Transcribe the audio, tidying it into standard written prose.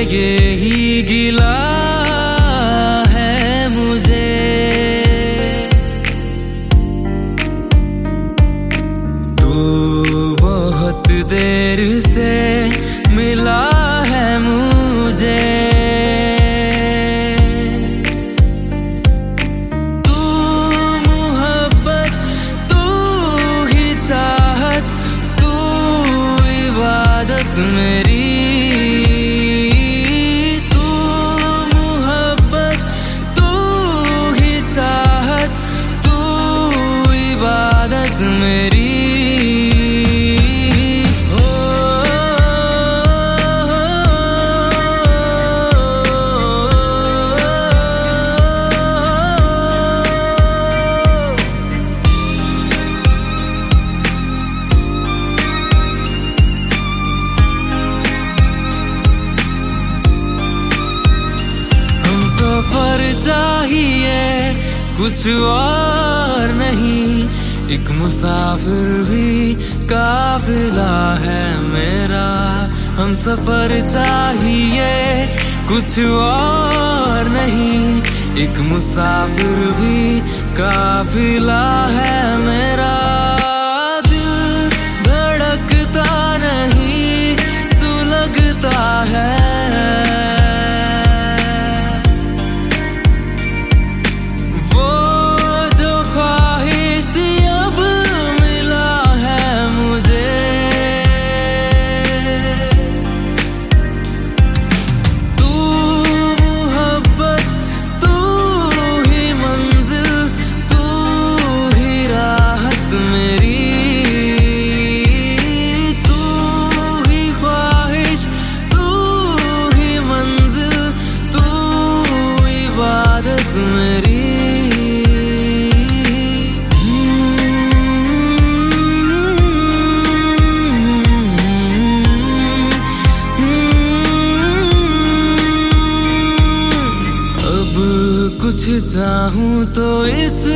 ये ही गिला है मुझे। तू बहुत देर से मिला है मुझे। तू मोहब्बत, तू ही चाहत, तू इबादत मेरी। सफर चाहिए कुछ और नहीं, एक मुसाफिर भी काफिला है मेरा। हम सफर चाहिए कुछ और नहीं, एक मुसाफिर भी काफिला है मेरा। दिल धड़कता नहीं, सुलगता है। कुछ चाहूं तो इस